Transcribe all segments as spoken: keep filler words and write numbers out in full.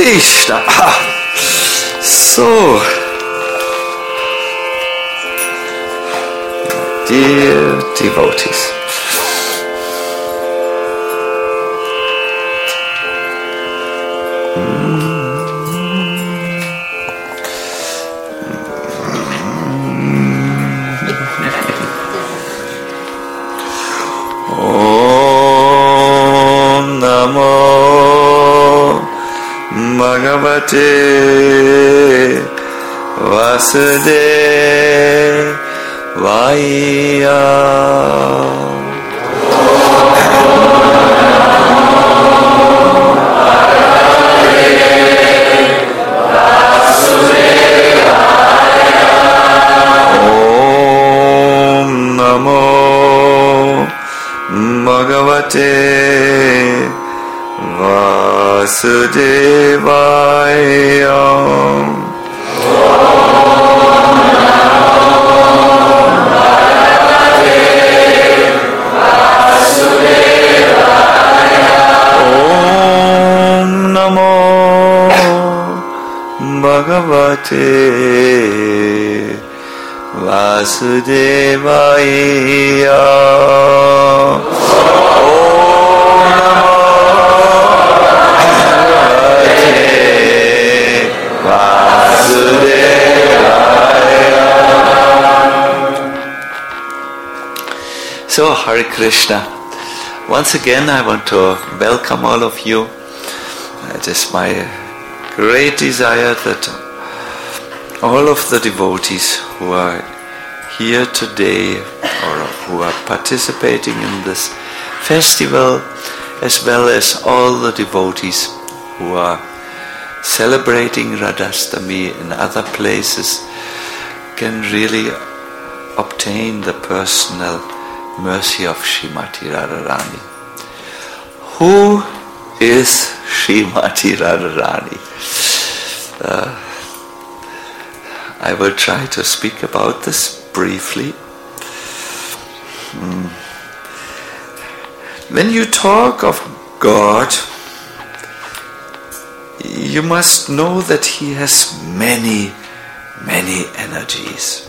Krishna. Ah. So, dear devotees, Bhagavate Vasudevaya. Om Namo Bhagavate Vasudevaya. Om Namo Bhagavate Vasudevaya. So, Hare Krishna. Once again, I want to welcome all of you. It is my great desire that all of the devotees who are here today or who are participating in this festival, as well as all the devotees who are celebrating Radhastami in other places, can really obtain the personal mercy of Srimati Radharani. Who is Srimati Radharani? Uh, I will try to speak about this briefly. Hmm. When you talk of God, you must know that He has many, many energies.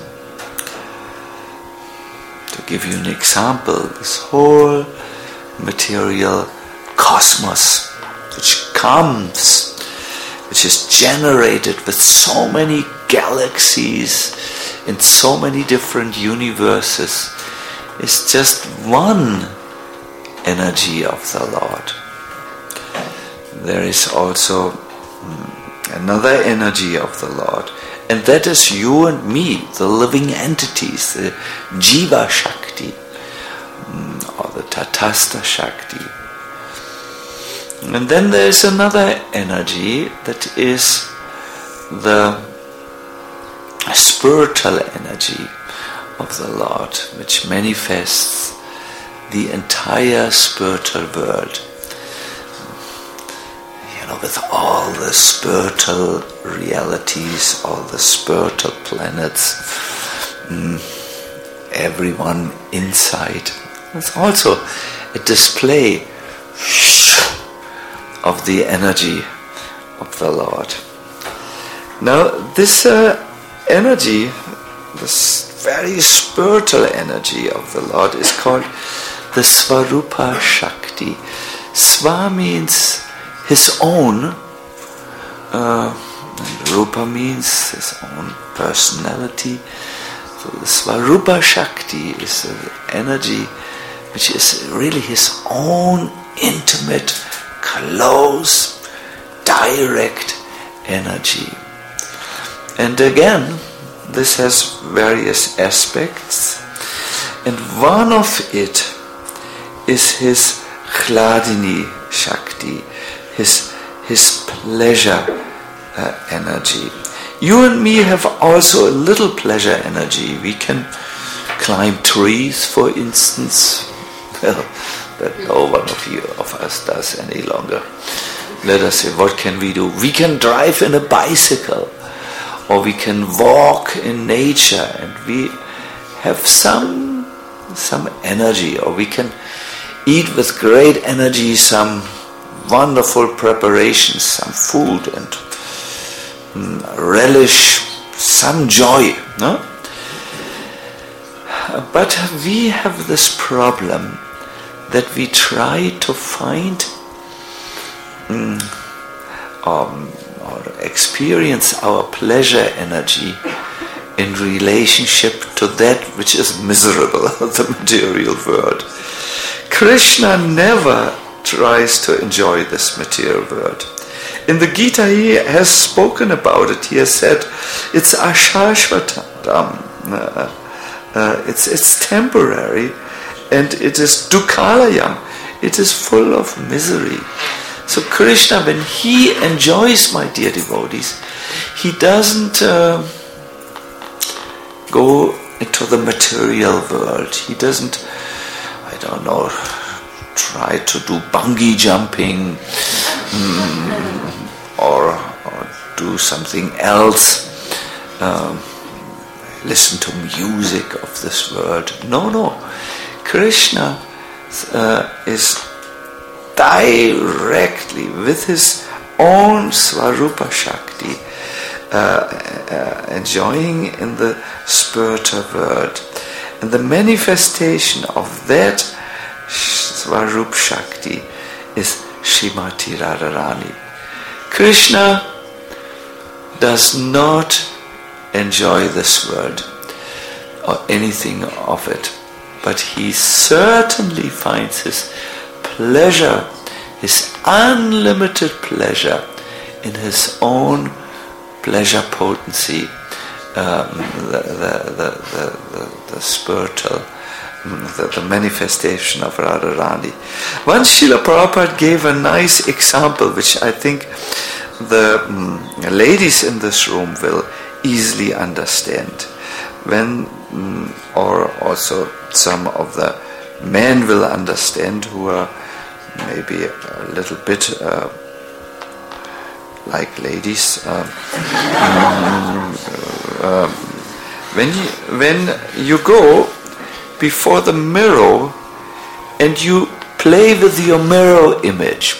To give you an example, this whole material cosmos, which comes, which is generated with so many galaxies in so many different universes, is just one energy of the Lord. There is also another energy of the Lord, and that is you and me, the living entities, the Jiva Shakti, or the Tatastha Shakti. And then there is another energy that is the spiritual energy of the Lord, which manifests the entire spiritual world. You know, with all the spiritual realities, all the spiritual planets, mm, everyone inside. It's also a display of the energy of the Lord. Now, this uh, energy, this very spiritual energy of the Lord, is called the Svarupa Shakti. Sva means His own, uh, and Rupa means His own personality. So the Svarupa Shakti is the energy which is really His own intimate, close, direct energy. And again, this has various aspects, and one of it is His Hladini Shakti, His, his pleasure uh, energy. You and me have also a little pleasure energy. We can climb trees, for instance. Well, that no one of you of us does any longer. Let us say, what can we do? We can drive in a bicycle, or we can walk in nature, and we have some some energy, or we can eat with great energy some wonderful preparations, some food and mm, relish, some joy. No? But we have this problem that we try to find mm, um, or experience our pleasure energy in relationship to that which is miserable, the material world. Krishna never tries to enjoy this material world. In the Gita he has spoken about it. He has said it's ashashvatam, uh, uh, it's, it's temporary, and it is dukkhalayam, it is full of misery. So Krishna, when he enjoys, my dear devotees, he doesn't uh, go into the material world. He doesn't, I don't know, try to do bungee jumping mm, or, or do something else, um, listen to music of this world. No, no. Krishna uh, is directly with his own Swarupa Shakti uh, uh, enjoying in the spiritual world. And the manifestation of that Swarup Shakti is Srimati Radharani. Krishna does not enjoy this world or anything of it, but he certainly finds his pleasure, his unlimited pleasure in his own pleasure potency, um, the, the, the, the, the, the spiritual, the, the manifestation of Radharani. Once Srila Prabhupada gave a nice example which I think the um, ladies in this room will easily understand. When, um, or also some of the men will understand who are maybe a little bit uh, like ladies. Um, um, when you, when you go before the mirror and you play with your mirror image,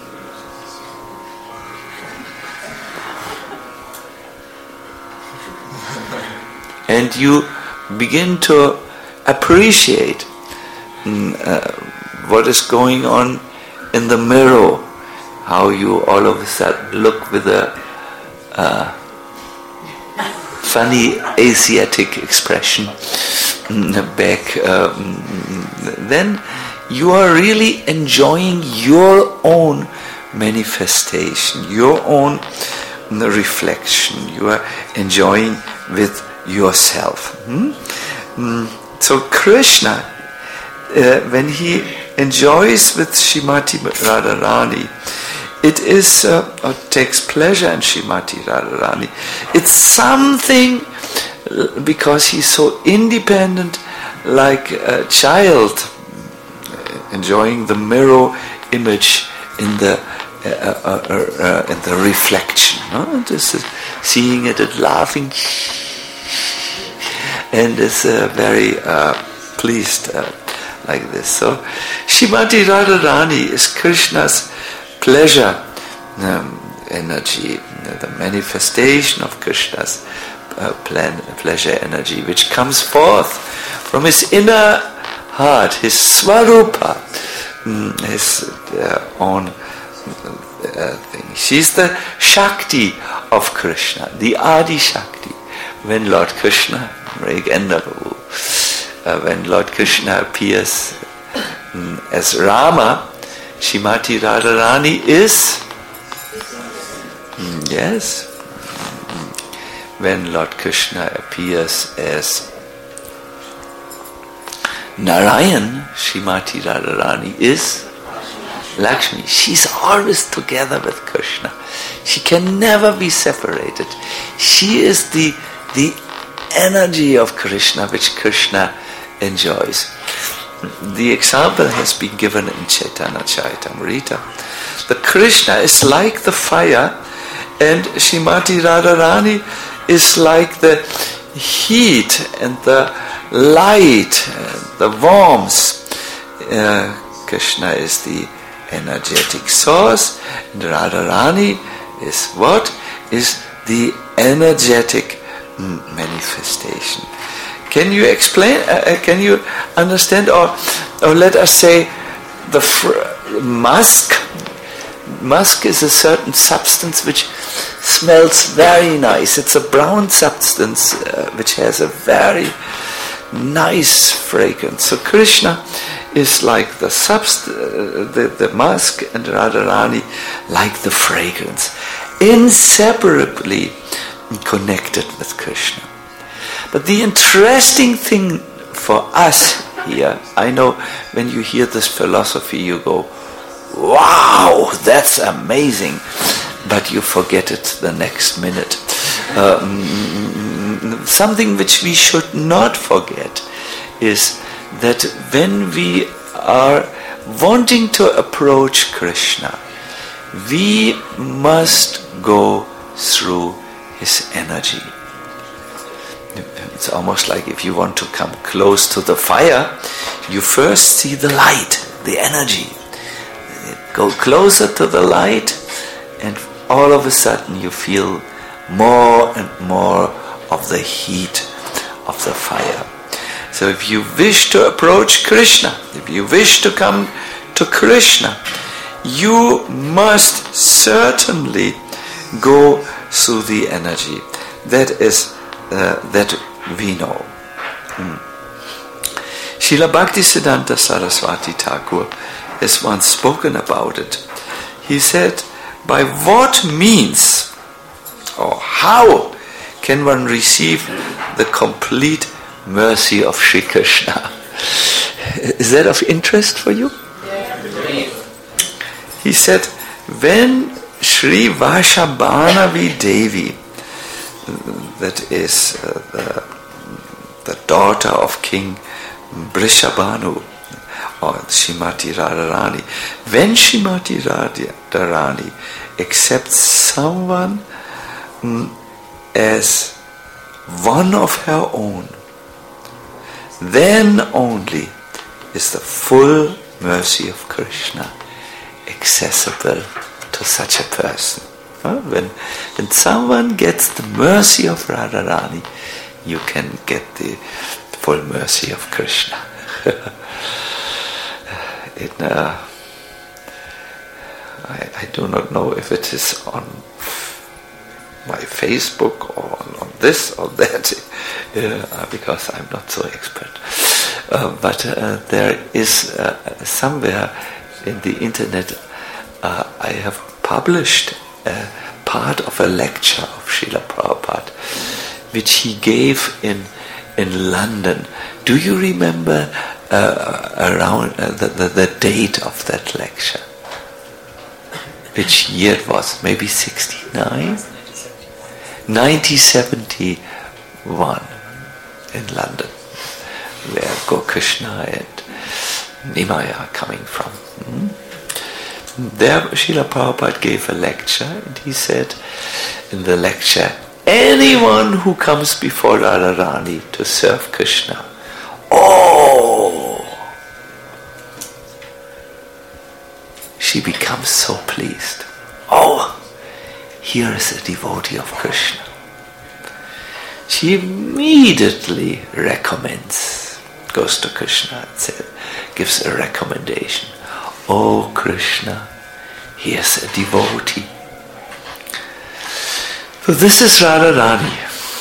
and you begin to appreciate mm, uh, what is going on in the mirror, how you all of a sudden look with a uh, funny Asiatic expression back, um, then you are really enjoying your own manifestation, your own reflection. You are enjoying with yourself. Hmm? Mm. So Krishna, uh, when he enjoys with Srimati Radharani, it is, uh, or takes pleasure in Srimati Radharani, it's something because he's so independent, like a child enjoying the mirror image in the uh, uh, uh, uh, in the reflection. No? This is seeing it and laughing, and is uh, very uh, pleased uh, like this. So Srimati Radharani is Krishna's pleasure um, energy, the manifestation of Krishna's uh, plan, pleasure energy, which comes forth from his inner heart, his Swarupa, um, his uh, own uh, thing. She's the Shakti of Krishna, the Adi Shakti. When Lord Krishna, uh, when Lord Krishna appears um, as Rama, Srimati Radharani is, mm, yes, when Lord Krishna appears as Narayan, Srimati Radharani is Lakshmi. She's always together with Krishna. She can never be separated. She is the, the energy of Krishna which Krishna enjoys. The example has been given in Chaitanya Charitamrita. The Krishna is like the fire, and Srimati Radharani is like the heat and the light, and the warmth. Uh, Krishna is the energetic source, and Radharani is what? Is the energetic manifestation. Can you explain, uh, can you understand, or, or let us say the fr- musk, musk is a certain substance which smells very nice. It's a brown substance uh, which has a very nice fragrance. So Krishna is like the subst- uh, the, the musk, and Radharani like the fragrance, inseparably connected with Krishna. But the interesting thing for us here, I know when you hear this philosophy you go, wow, that's amazing, but you forget it the next minute. Um, something which we should not forget is that when we are wanting to approach Krishna, we must go through his energy. It's almost like if you want to come close to the fire, you first see the light, the energy. Go closer to the light, and all of a sudden you feel more and more of the heat of the fire. So if you wish to approach Krishna, if you wish to come to Krishna, you must certainly go through the energy. That is, uh, that we know. Hmm. Srila Bhaktisiddhanta Saraswati Thakur has once spoken about it. He said, by what means or how can one receive the complete mercy of Sri Krishna? Is that of interest for you? Yeah. He said, when Sri Vashabhanavi Devi, that is uh, the, the daughter of King Brishabhanu, or Shrimati Radharani, when Shrimati Radharani accepts someone mm, as one of her own, then only is the full mercy of Krishna accessible to such a person. Huh? When, when someone gets the mercy of Radharani, you can get the full mercy of Krishna. In, uh, I, I do not know if it is on my Facebook or on, on this or that, uh, because I'm not so expert. Uh, but uh, there is uh, somewhere in the internet, uh, I have published a part of a lecture of Srila Prabhupada, which he gave in in London. Do you remember uh, around uh, the, the the date of that lecture? Which year it was? Maybe sixty-nine? nineteen seventy-one in London, where Gokrishna and Nimaya are coming from. Hmm? There Srila Prabhupada gave a lecture, and he said in the lecture, anyone who comes before Radharani to serve Krishna, oh, she becomes so pleased. Oh, here is a devotee of Krishna. She immediately recommends, goes to Krishna and says, gives a recommendation. Oh Krishna, here's a devotee. So this is Radharani.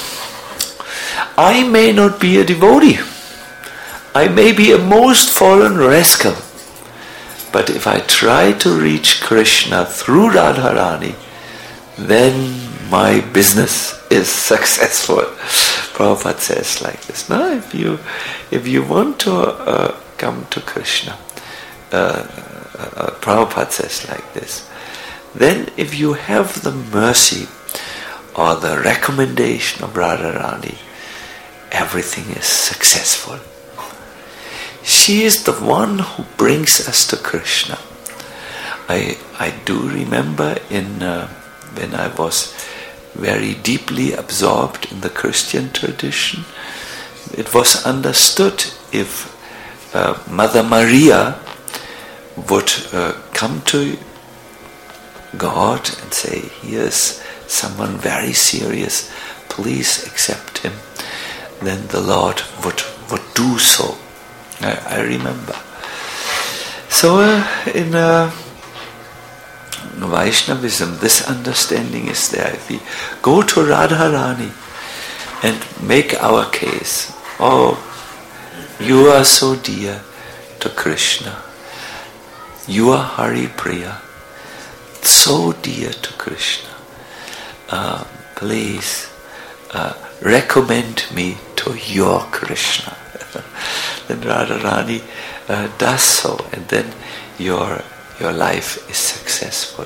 I may not be a devotee. I may be a most fallen rascal. But if I try to reach Krishna through Radharani, then my business is successful. Prabhupada says like this. No, if you if you want to uh, come to Krishna, uh, uh, Prabhupada says like this. Then if you have the mercy or the recommendation of Radharani, everything is successful. She is the one who brings us to Krishna. I I do remember in uh, when I was very deeply absorbed in the Christian tradition, it was understood if uh, Mother Maria would uh, come to God and say, here's someone very serious, please accept him, then the Lord would, would do so. I, I remember. So uh, in uh, Vaishnavism, this understanding is there. If we go to Radharani and make our case, oh, you are so dear to Krishna, you are Hari Priya, so dear to Krishna, uh, please uh, recommend me to your Krishna. Then Radharani uh, does so, and then your your life is successful.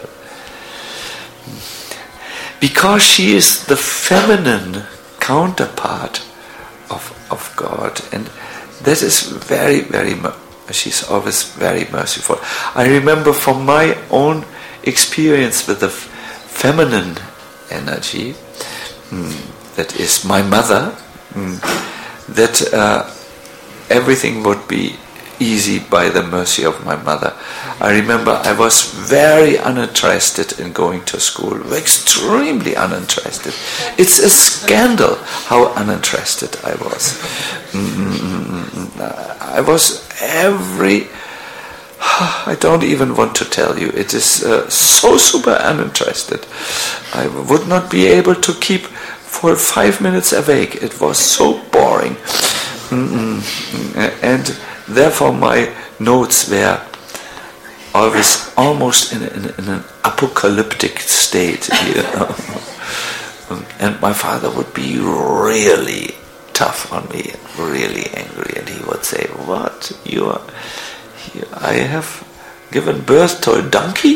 Because she is the feminine counterpart of of God, and that is very, very, she's always very merciful. I remember from my own experience with the f- feminine energy, mm, that is my mother, mm, that uh, everything would be easy by the mercy of my mother. I remember I was very uninterested in going to school, extremely uninterested. It's a scandal how uninterested I was. Mm-hmm. I was every... I don't even want to tell you. It is uh, so super uninterested. I would not be able to keep for five minutes awake. It was so boring. Mm-mm. And therefore my notes were always almost in, in, in an apocalyptic state. You know? And my father would be really tough on me, really angry, and he would say, what, you are, you, I have given birth to a donkey?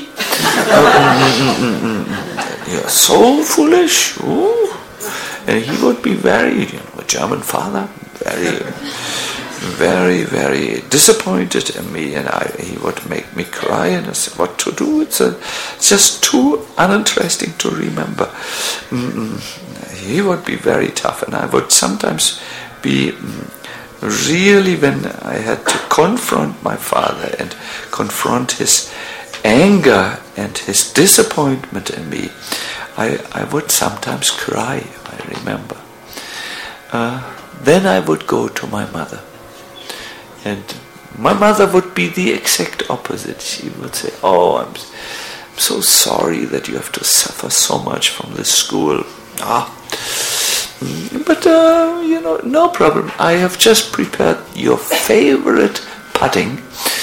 You're so foolish. Ooh. And he would be very, you know, a German father, very, very, very disappointed in me, and I, he would make me cry, and I said, what to do? It's, a, it's just too uninteresting to remember. Mm-mm. He would be very tough, and I would sometimes be really, when I had to confront my father and confront his anger and his disappointment in me, I, I would sometimes cry, I remember. Uh, then I would go to my mother. And my mother would be the exact opposite. She would say, oh, I'm, I'm so sorry that you have to suffer so much from this school. Ah, but, uh, you know, no problem. I have just prepared your favorite pudding.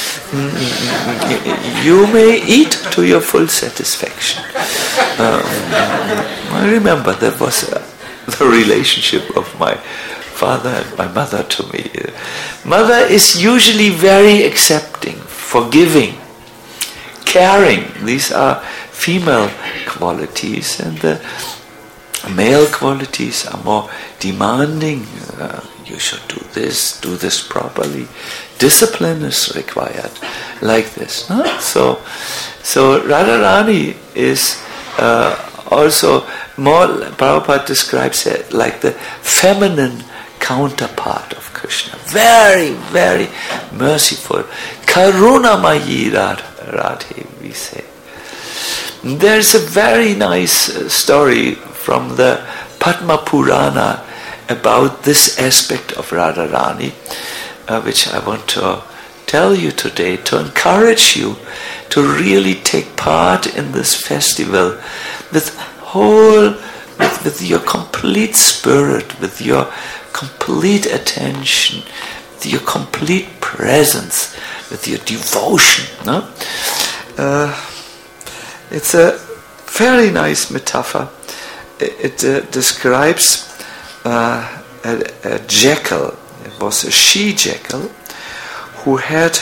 You may eat to your full satisfaction. Um, I remember that was uh, the relationship of my father and my mother to me. Mother is usually very accepting, forgiving, caring. These are female qualities, and the male qualities are more demanding. Uh, you should do this, do this properly. Discipline is required, like this. No? So, so Radharani is uh, also more, Prabhupada describes it like the feminine counterpart of Krishna. Very, very merciful. Karunamayi Radhe, we say. There's a very nice story from the Padma Purana about this aspect of Radharani, uh, which I want to tell you today, to encourage you to really take part in this festival with whole, with, with your complete spirit, with your complete attention, with your complete presence, with your devotion. No? Uh, it's a very nice metaphor. It, it uh, describes uh, a, a jackal. It was a she-jackal who had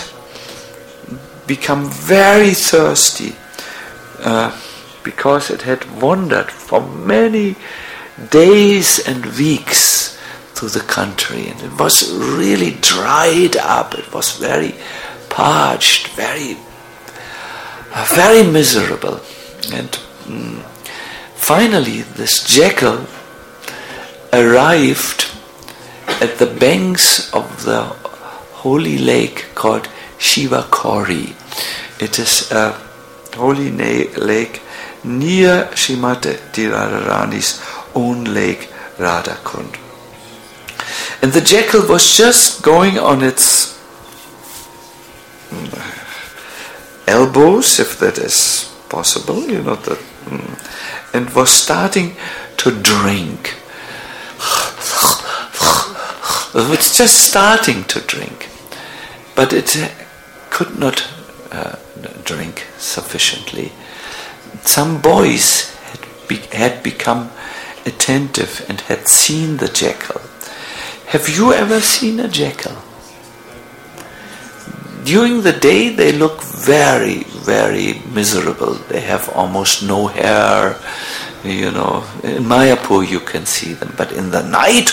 become very thirsty uh, because it had wandered for many days and weeks through the country, and it was really dried up. It was very parched, very, uh, very miserable. And mm, finally, this jackal arrived at the banks of the holy lake called Shivakori. It is a holy na- lake near Srimati Radharani's own lake, Radhakund. And the jackal was just going on its elbows, if that is possible, you know, that, and was starting to drink. It's just starting to drink, but it could not uh, drink sufficiently. Some boys had, be- had become attentive and had seen the jackal. Have you ever seen a jackal? During the day they look very, very miserable. They have almost no hair. You know, in Mayapur you can see them, but in the night,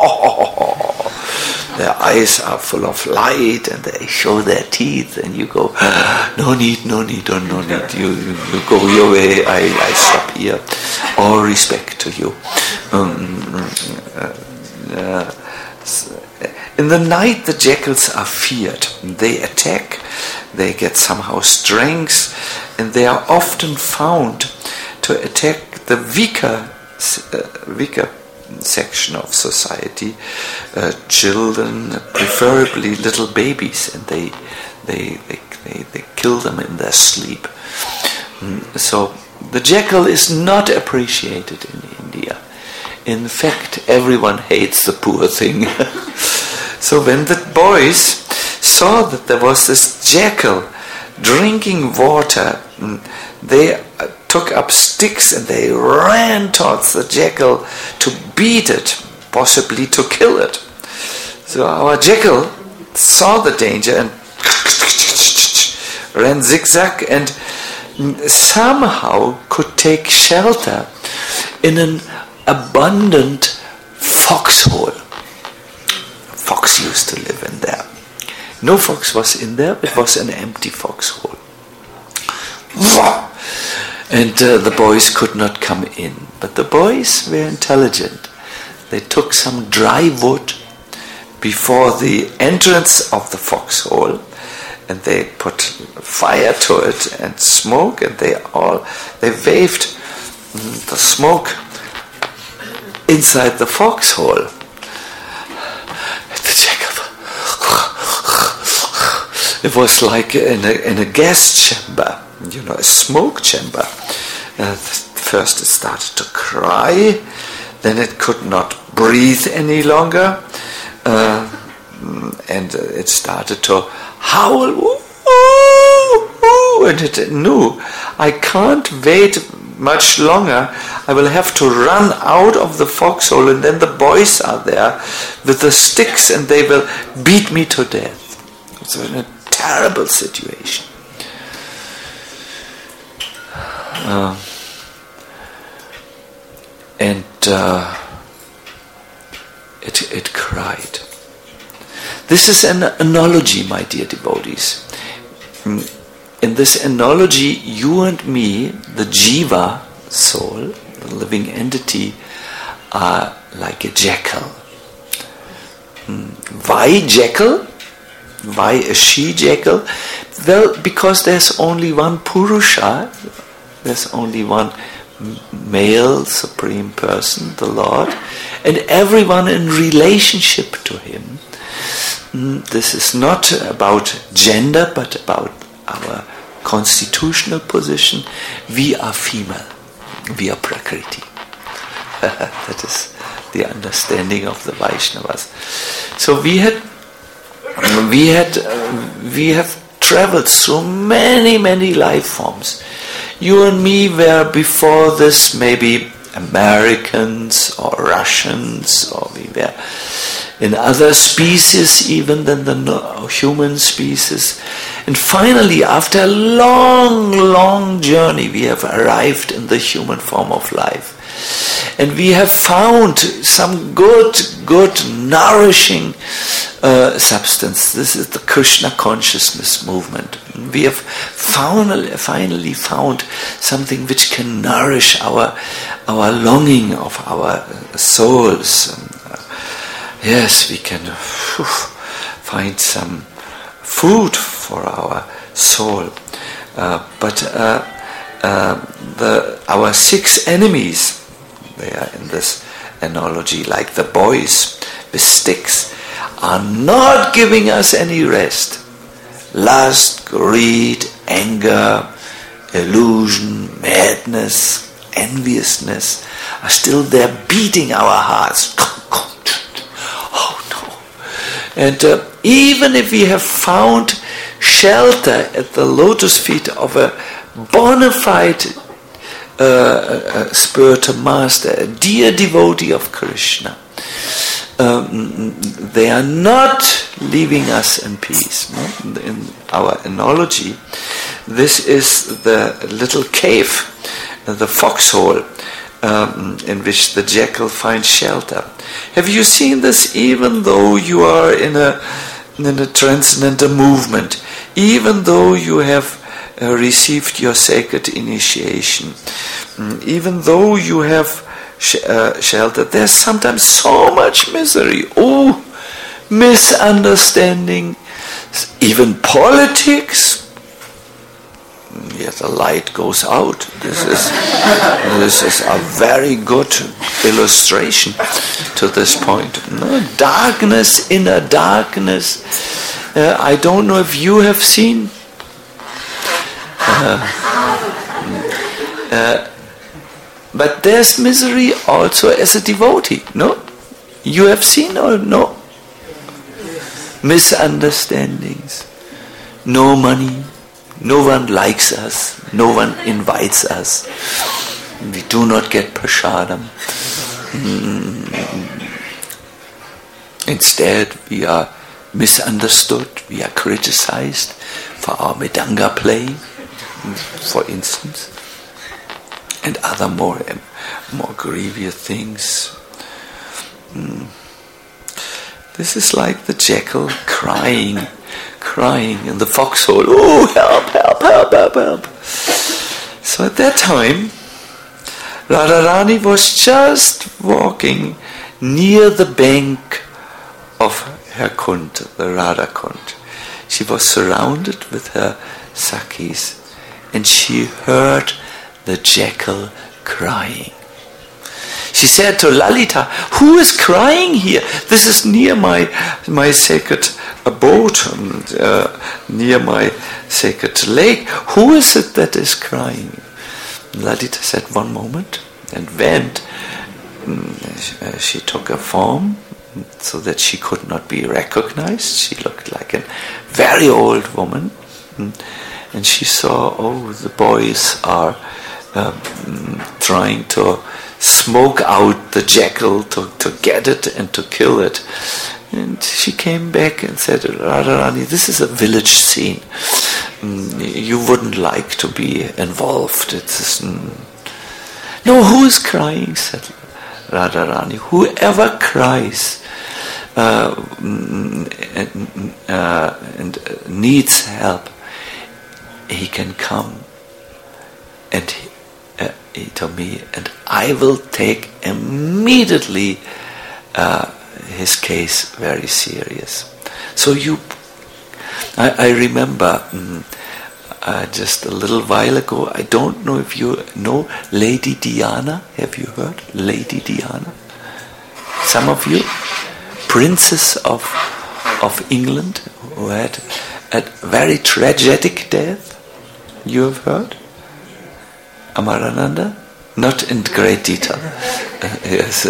oh, their eyes are full of light and they show their teeth, and you go, no need, no need, oh, no need, you, you, you go your way, I, I stop here. All respect to you. Um, uh, uh, in the night the jackals are feared. They attack, they get somehow strength, and they are often found to attack the weaker, uh, weaker section of society, uh, children, preferably little babies, and they, they, they, they, they kill them in their sleep. Mm, so the jackal is not appreciated in India. In fact, everyone hates the poor thing. So when the boys saw that there was this jackal drinking water, they took up sticks and they ran towards the jackal to beat it, possibly to kill it. So our jackal saw the danger and ran zigzag and somehow could take shelter in an abundant foxhole. Fox used to live in there. No fox was in there, it was an empty foxhole. And uh, the boys could not come in. But the boys were intelligent. They took some dry wood before the entrance of the foxhole, and they put fire to it and smoke, and they all they waved the smoke inside the foxhole. The jackal, it was like in a, in a gas chamber, you know, a smoke chamber. Uh, first it started to cry, then it could not breathe any longer, uh, and it started to howl, ooh, ooh, and it knew, I can't wait much longer, I will have to run out of the foxhole, and then the boys are there with the sticks and they will beat me to death. It's a terrible situation. Uh, and uh, it, it cried. This is an analogy, my dear devotees. In this analogy, you and me, the jiva soul, the living entity, are like a jackal. Why jackal? Why a she-jackal? Well, because there's only one Purusha, there's only one male supreme person, the Lord, and everyone in relationship to him. This is not about gender, but about our constitutional position. We are female. We are Prakriti. That is the understanding of the Vaishnavas. So we had, we had, uh, we have traveled through many, many life forms. You and me were before this maybe Americans or Russians, or we were in other species even than the human species. And finally, after a long, long journey, we have arrived in the human form of life. And we have found some good, good, nourishing uh, substance. This is the Krishna consciousness movement. We have finally, finally found something which can nourish our, our longing of our souls. And, uh, yes, we can whew, find some food for our soul. Uh, but uh, uh, the our six enemies, they are in this analogy, like the boys with sticks, are not giving us any rest. Lust, greed, anger, illusion, madness, enviousness are still there beating our hearts. Oh no. And uh, even if we have found shelter at the lotus feet of a bona fide uh, uh, spiritual master, a dear devotee of Krishna, um, they are not leaving us in peace. No? In our analogy, this is the little cave, the foxhole, um, in which the jackal finds shelter. Have you seen this? Even though you are in a in a transcendental movement, even though you have uh, received your sacred initiation, um, even though you have sh- uh, shelter, there's sometimes so much misery. Oh, misunderstanding, even politics. Yeah, the light goes out. This is this is a very good illustration to this point. No, darkness, inner darkness. Uh, I don't know if you have seen. Uh, uh, but there's misery also as a devotee. No, you have seen or no? Misunderstandings. No money. No one likes us. No one invites us. We do not get prasadam. Mm. Instead, we are misunderstood. We are criticized for our Mridanga playing, for instance, and other more more grievous things. Mm. This is like the jackal crying. crying in the foxhole, oh, help, help, help, help, help. So at that time, Radharani was just walking near the bank of her Kund, the Radha Kund. She was surrounded with her Sakhis, and she heard the jackal crying. She said to Lalita, who is crying here? This is near my my sacred abode, uh, near my sacred lake. Who is it that is crying? Lalita said, one moment, and went. Uh, she took a form so that she could not be recognized. She looked like a very old woman. And she saw, oh, the boys are um, trying to smoke out the jackal to, to get it and to kill it. And she came back and said, Radharani, this is a village scene. Mm, you wouldn't like to be involved. It's mm. No, who is crying? Said Radharani. Whoever cries uh, and, uh, and needs help, he can come and he, uh, he to me, and I will take immediately uh, his case very serious. So you, I, I remember um, uh, just a little while ago, I don't know if you know Lady Diana. Have you heard? Lady Diana? Some of you? Princess of of England, who had a very tragic death. You have heard? Amarananda? Not in great detail. Uh, yes.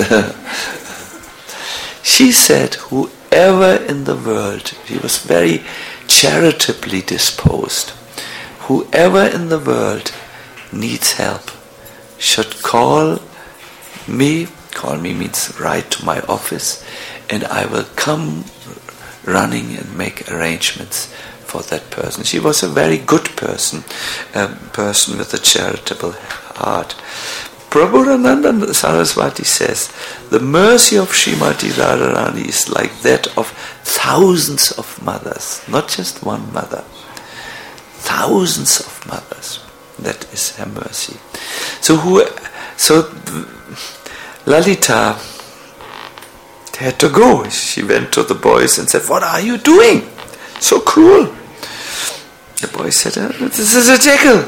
She said, whoever in the world, she was very charitably disposed, whoever in the world needs help should call me, call me means write to my office, and I will come running and make arrangements for that person. She was a very good person, a person with a charitable heart. Prabhupada Saraswati says, the mercy of Srimati Radharani is like that of thousands of mothers, not just one mother. Thousands of mothers. That is her mercy. So who? So Lalita had to go. She went to the boys and said, "What are you doing? So cruel." The boy said, oh, this is a jackal.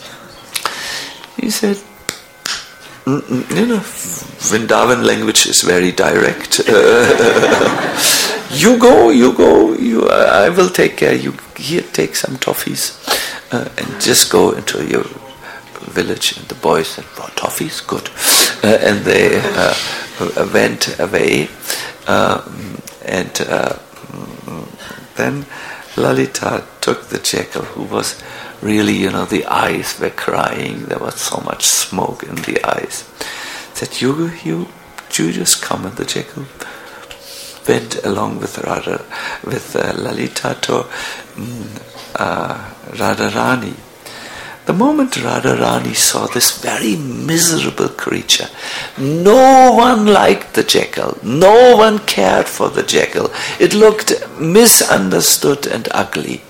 He said, mm-mm, you know, Vrindavan language is very direct. Uh, you go, you go, you. Uh, I will take care. You here, take some toffees, uh, and just go into your village. And the boy said, "Oh, toffees, good." Uh, and they uh, went away, uh, and uh, then Lalita took the jackal, who was really, you know, the eyes were crying. There was so much smoke in the eyes. Said, "You, you, you just come." And the jackal went along with Radha, with uh, Lalita to um, uh, Radharani. The moment Radharani saw this very miserable creature, no one liked the jackal, no one cared for the jackal. It looked misunderstood and ugly.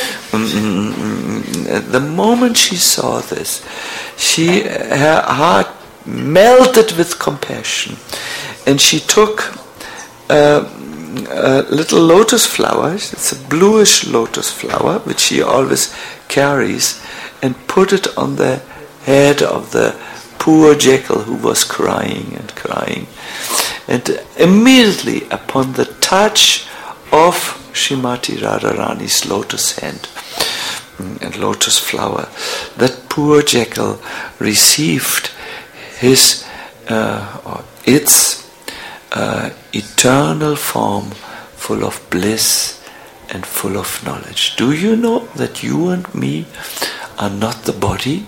The moment she saw this, she her heart melted with compassion, and she took uh, a little lotus flower. It's a bluish lotus flower which she always carries, and put it on the head of the poor jackal who was crying and crying. And immediately upon the touch of Srimati Radharani's lotus hand and lotus flower, that poor jackal received his uh, or its uh, eternal form, full of bliss and full of knowledge. Do you know that you and me are not the body?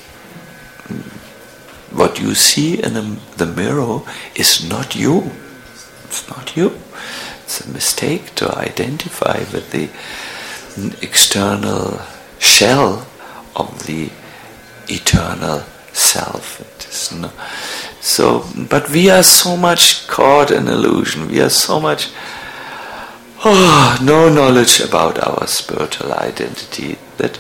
What you see in the mirror is not you. It's not you. It's a mistake to identify with the external shell of the eternal self. It is no, so, but we are so much caught in illusion. We are so much oh, no knowledge about our spiritual identity that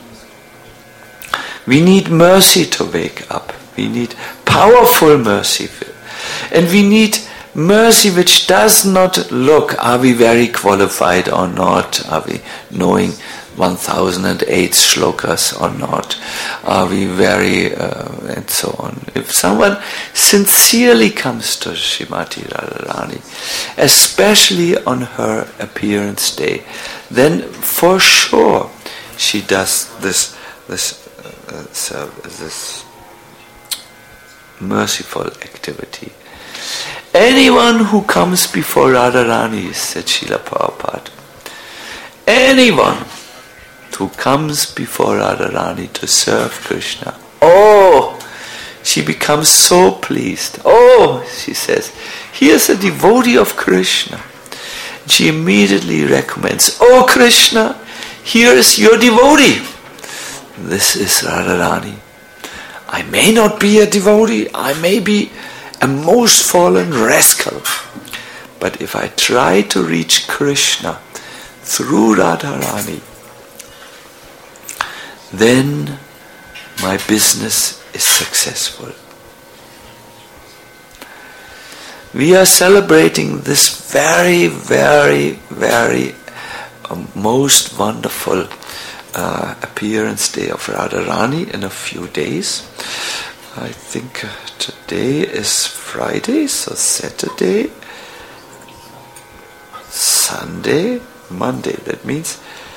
we need mercy to wake up. We need powerful mercy. And we need mercy which does not look, are we very qualified or not? Are we knowing one thousand eight shlokas or not? Are we very, uh, and so on. If someone sincerely comes to Srimati Radharani, especially on her appearance day, then for sure she does this, this Uh, serve this merciful activity. Anyone who comes before Radharani, said Srila Prabhupada, anyone who comes before Radharani to serve Krishna, oh, she becomes so pleased. Oh, she says, here's a devotee of Krishna. She immediately recommends, oh Krishna, here is your devotee. This is Radharani. I may not be a devotee, I may be a most fallen rascal, but if I try to reach Krishna through Radharani, then my business is successful. We are celebrating this very, very, very uh, most wonderful Uh, appearance day of Radharani in a few days. I think uh, today is Friday, so Saturday, Sunday, Monday. That means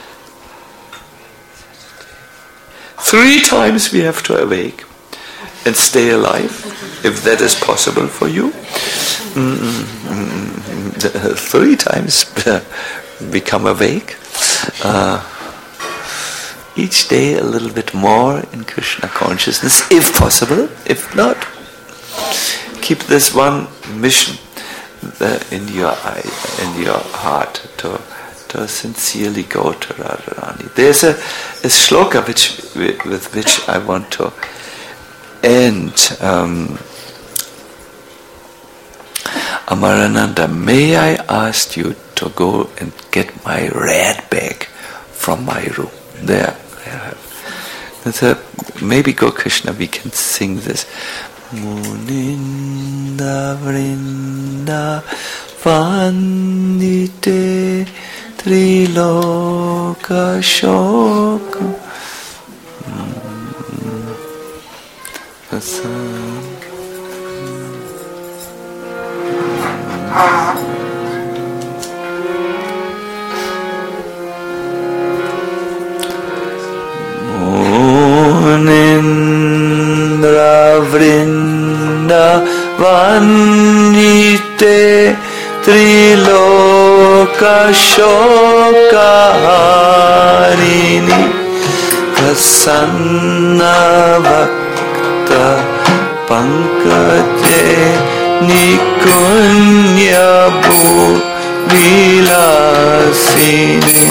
three times we have to awake and stay alive, if that is possible for you. Mm-mm-mm. Three times become awake. Uh, Each day a little bit more in Krishna consciousness, if possible. If not, keep this one mission uh, in your eye, in your heart, to to sincerely go to Radharani. There's a, a shloka which with which I want to end. Um, Amarananda, may I ask you to go and get my red bag from my room? There. That's a, maybe Go Krishna, we can sing this. Muninda Vrinda Vandite Triloka Shoka. Munindra Vrinda Vanite Triloka Shoka Harini Prasanna Bhakta Pankaje Nikunya Vilasini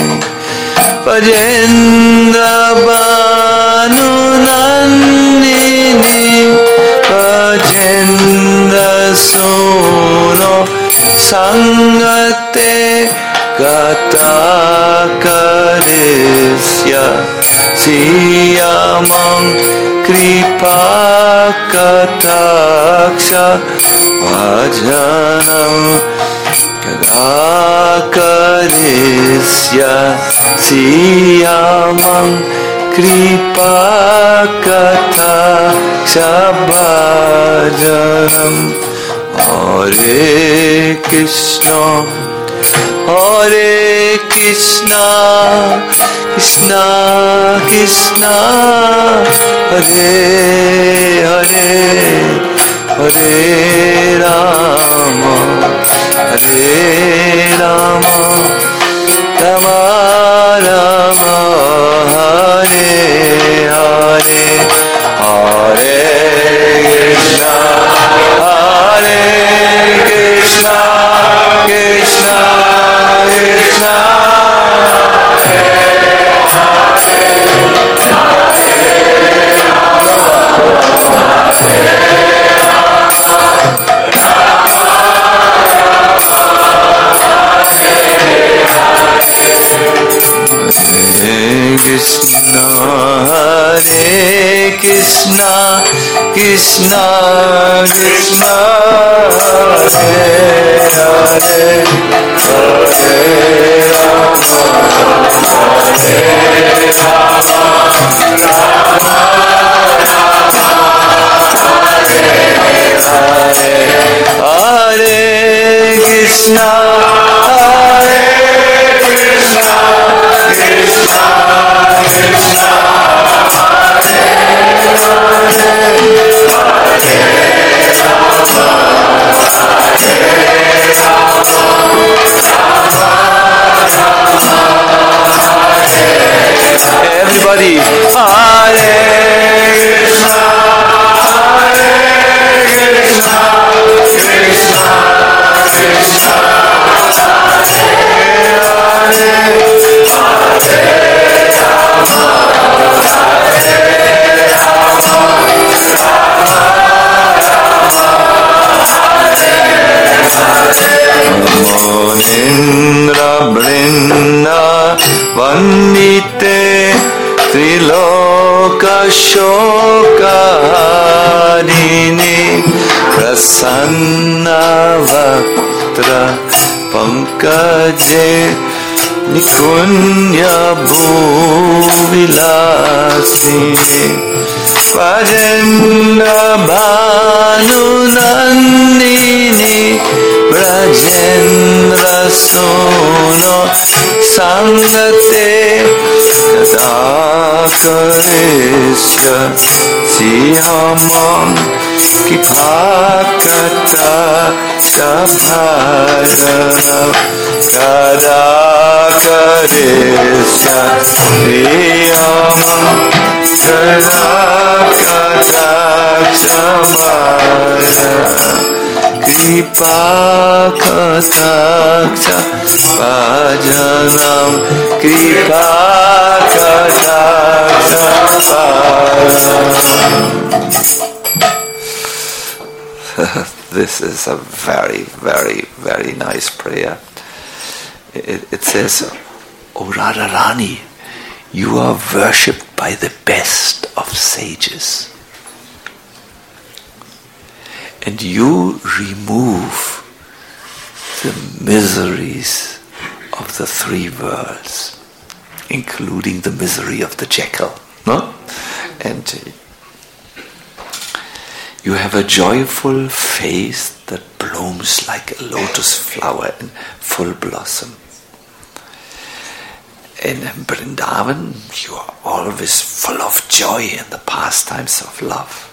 Pajendra Banu Nandini Pajendra Suno Sangate Gata Karisya Siyamam Kripa Kataksha Vajanam Kadakarisya Siyamam Kripa Kataksha Vajanam. Hare Krishna Hare Krishna Krishna Krishna Hare Hare Hare Rama Hare Rama Rama Rama Hare Hare Hare Krishna Hare Krishna Krishna Krishna Krishna Hare Krishna Krishna Krishna Hare Hare Hare Rama Hare Rama Hare Krishna Hare Krishna Krishna Krishna Hare Hare Everybody, Hare Krishna, Hare Krishna, Krishna Krishna, Hare Hare, Hare Rama, Hare Rama, Rama Munindra Brinda Vandite Triloka Shoka Harini Prasanna Vaktra Pankaje Nikunya Bhuvilasini Vajendra Bhanu Nandini Brajendra Suno Sangate Kadakarisya Sihamam Kipakata Shabhajana Kadakarisya Sihamam Kadakata Shabhajana Kripa Kataksha Bhajanam Kripa Kataksha Bhajanam. This is a very, very, very nice prayer. It, it says, O Radharani, you are worshipped by the best of sages. And you remove the miseries of the three worlds, including the misery of the jackal. No? And uh, you have a joyful face that blooms like a lotus flower in full blossom. In Vrindavan, you are always full of joy in the pastimes of love.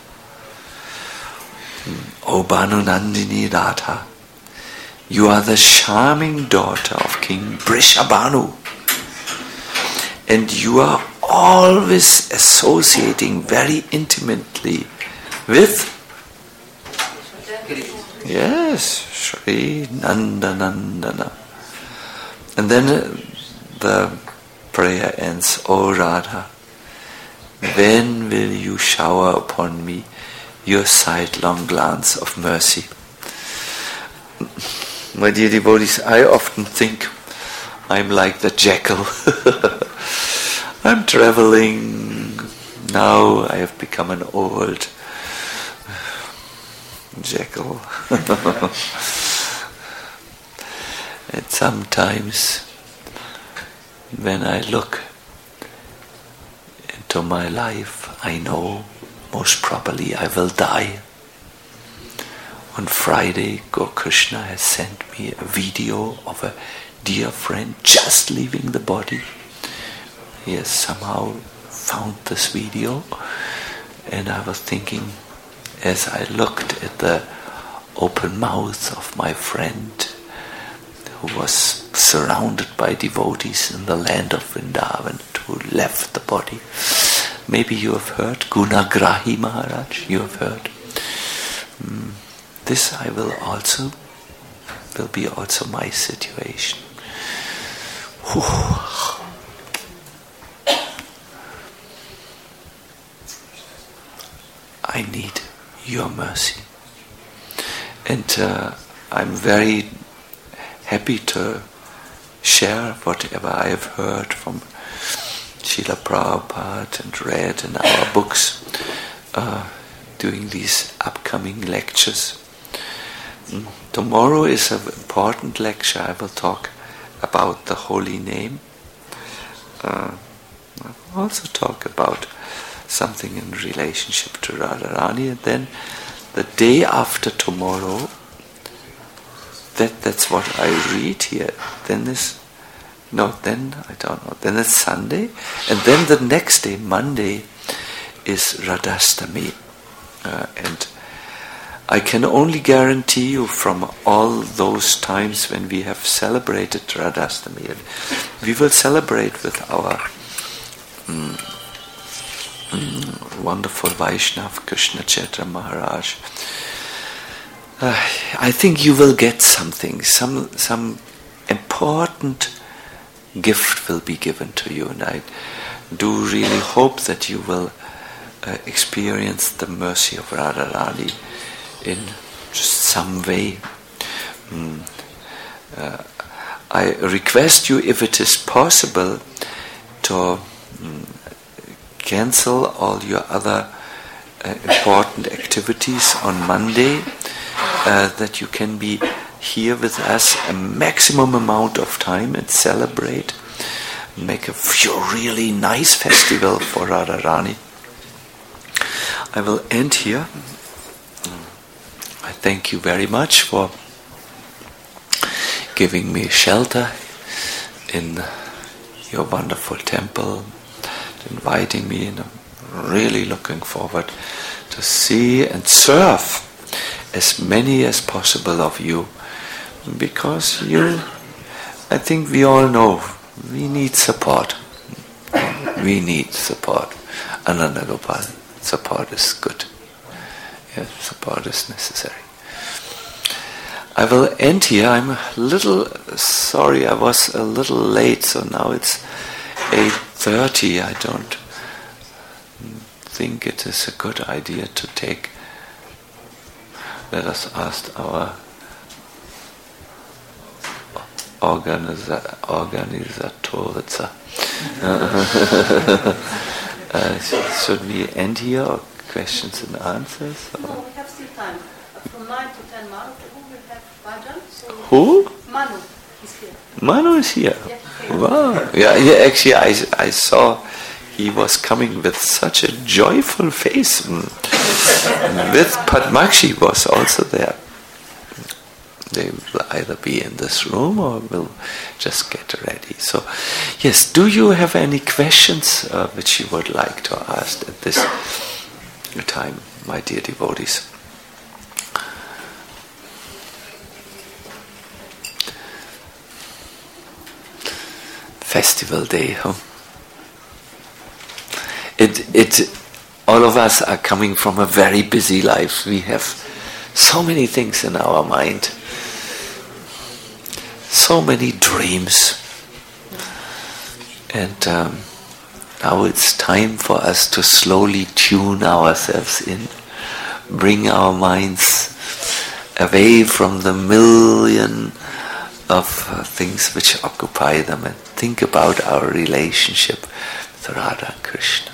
O Bhanu Nandini Radha, you are the charming daughter of King Brishabhanu, and you are always associating very intimately with, yes, Shri Nandanandana. And then uh, the prayer ends, O Radha, when will you shower upon me your sidelong glance of mercy? My dear devotees, I often think I'm like the jackal. I'm traveling. Now I have become an old jackal. And sometimes when I look into my life, I know most probably I will die. On Friday, Gaur Krishna has sent me a video of a dear friend just leaving the body. He has somehow found this video, and I was thinking, as I looked at the open mouth of my friend, who was surrounded by devotees in the land of Vrindavan, who left the body. Maybe you have heard, Gunagrahi Maharaj, you have heard. Mm, this I will also, will be also my situation. Whew. I need your mercy. And uh, I'm very happy to share whatever I have heard from Srila Prabhupada and read in our books uh, during these upcoming lectures. Mm. Tomorrow is an important lecture. I will talk about the holy name. Uh, I will also talk about something in relationship to Radharani, and then the day after tomorrow, that that's what I read here. Then is no, then I don't know. Then it's Sunday, and then the next day, Monday, is Radhastami, uh, and I can only guarantee you from all those times when we have celebrated Radhastami, and we will celebrate with our mm, mm, wonderful Vaishnav Krishna Chaitra Maharaj. Uh, I think you will get something, some some important gift will be given to you, and I do really hope that you will uh, experience the mercy of Radharani in just some way. Mm. Uh, I request you, if it is possible, to mm, cancel all your other uh, important activities on Monday, uh, that you can be here with us a maximum amount of time and celebrate, make a really nice festival for Radharani. I will end here. I thank you very much for giving me shelter in your wonderful temple, inviting me, and I'm really looking forward to see and serve as many as possible of you, because you, I think we all know, we need support. We need support. Ananda Gopal, support is good. Yes, support is necessary. I will end here. I'm a little sorry, I was a little late, so now it's eight thirty. I don't think it is a good idea to take. Let us ask our organiza- organizator. uh, should we end here, or questions and answers? Or? No, we have still time. From nine to ten, Manu, who will have bhajan? So Who? Manu. Manu is here. Wow. Yeah, yeah, actually I, I saw he was coming with such a joyful face. With Padmakshi was also there. They will either be in this room or will just get ready. So, yes, do you have any questions uh, which you would like to ask at this time, my dear devotees? Festival day, huh? It, it, all of us are coming from a very busy life. We have so many things in our mind, so many dreams, and um, now it's time for us to slowly tune ourselves in, bring our minds away from the million of uh, things which occupy them, and think about our relationship with Radha and Krishna.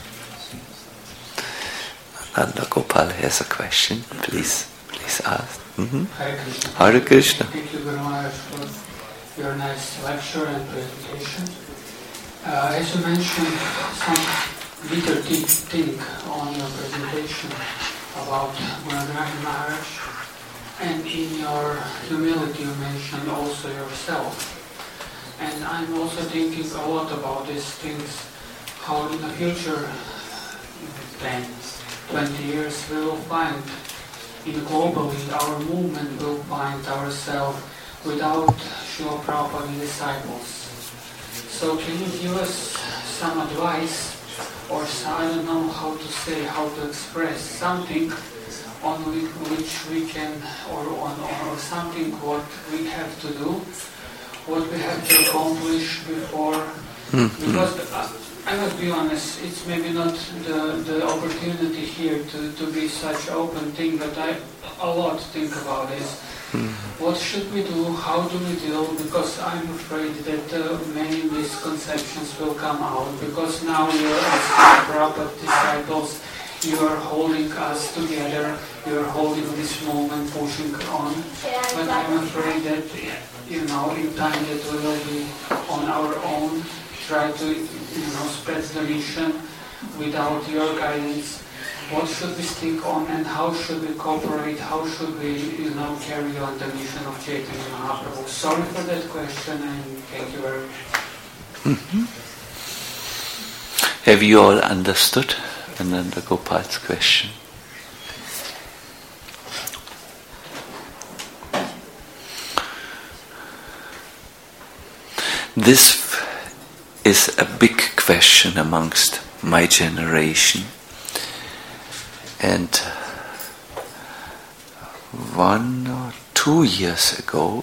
Nanda Gopal has a question. Please, please ask. Mm-hmm. Hare Krishna. Hare Krishna. Thank you very much for your nice lecture and presentation. Uh, as you mentioned, some little thing on your presentation about Gunagari Maharaj, and in your humility you mentioned also yourself. And I'm also thinking a lot about these things, how in the future, ten, twenty years, we will find, in globally, our movement will find ourselves without Srila Prabhupada disciples. So can you give us some advice, or some, I don't know how to say, how to express something on which we can, or on or something what we have to do, what we have to accomplish before, mm-hmm. because uh, I must be honest, it's maybe not the, the opportunity here to, to be such open thing, but I a lot think about this. Mm-hmm. What should we do? How do we deal? Because I'm afraid that uh, many misconceptions will come out, because now you're as proper disciples, you are holding us together, you are holding this moment, pushing on, but I'm afraid that, you know, in time that we will be on our own, try to, you know, spread the mission without your guidance. What should we stick on, and how should we cooperate? How should we, you know, carry on the mission of Chaitanya Mahaprabhu? Sorry for that question, and thank you very much. Mm-hmm. Have you all understood Ananda Gopal's question? This is a big question amongst my generation, and one or two years ago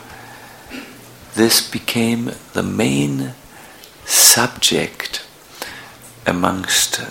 this became the main subject amongst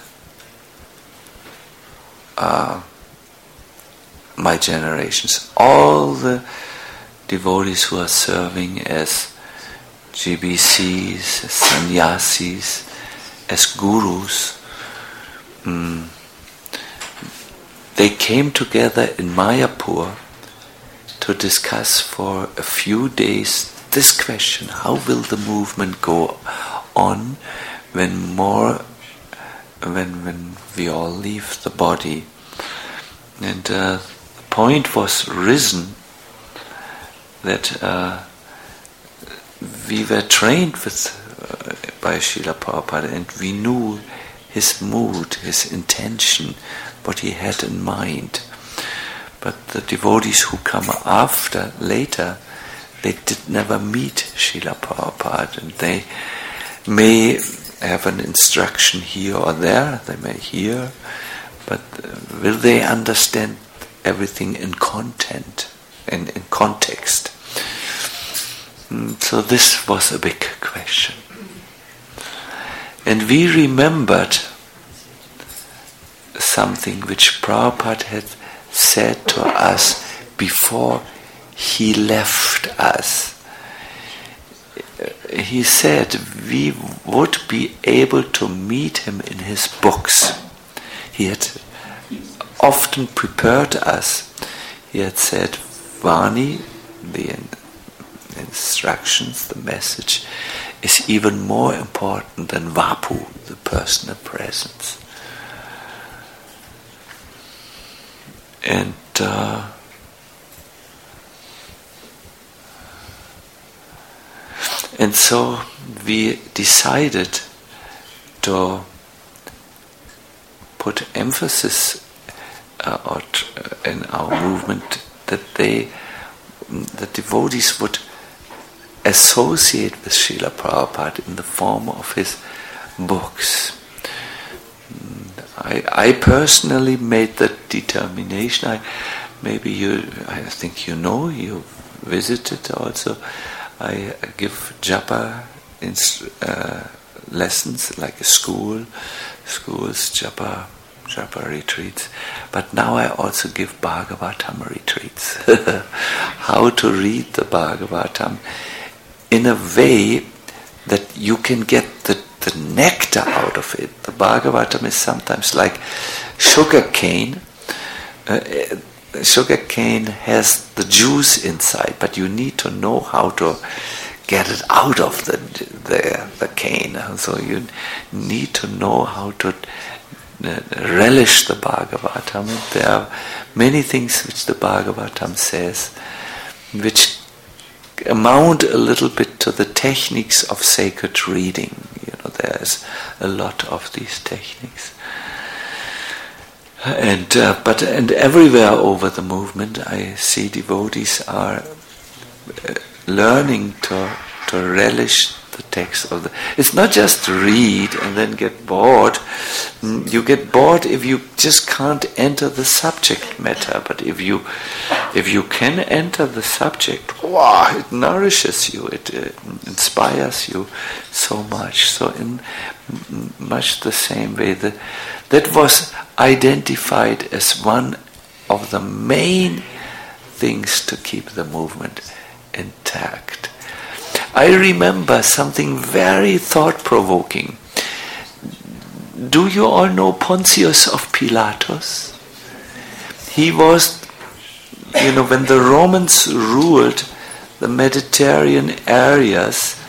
uh, my generations. All the devotees who are serving as G B Cs, as sannyasis, as gurus, um, they came together in Mayapur to discuss for a few days this question: how will the movement go on when more, when when we all leave the body? And uh, the point was risen that uh, we were trained with uh, by Srila Prabhupada, and we knew his mood, his intention, what he had in mind. But the devotees who come after, later, they did never meet Srila Prabhupada, and they may have an instruction here or there, they may hear, but uh, will they understand everything in content and in context? Mm, so this was a big question. And we remembered something which Prabhupada had said to us before he left us. He said we would be able to meet him in his books. He had often prepared us. He had said, Vani, the, in instructions, the message, is even more important than Vapu, the personal presence. And uh, and so we decided to put emphasis uh, or tr- in our movement that they, the devotees would associate with Srila Prabhupada in the form of his books. I, I personally made that determination. I, maybe you, I think you know, you visited also. I give japa inst- uh, lessons like a school, schools, japa, japa retreats. But now I also give Bhagavatam retreats. How to read the Bhagavatam in a way that you can get the, the nectar out of it. The Bhagavatam is sometimes like sugar cane. Uh, sugar cane has the juice inside, but you need to know how to get it out of the the, the cane. So you need to know how to uh, relish the Bhagavatam. There are many things which the Bhagavatam says, which amount a little bit to the techniques of sacred reading. You know, there's a lot of these techniques. And uh, but and everywhere over the movement, I see devotees are uh, learning to to relish the text of the. It's not just read and then get bored. You get bored if you just can't enter the subject matter. But if you if you can enter the subject, wow, it nourishes you. It uh, inspires you so much. So in m- much the same way, that that was identified as one of the main things to keep the movement intact. I remember something very thought-provoking. Do you all know Pontius of Pilatus? He was, you know, when the Romans ruled the Mediterranean areas,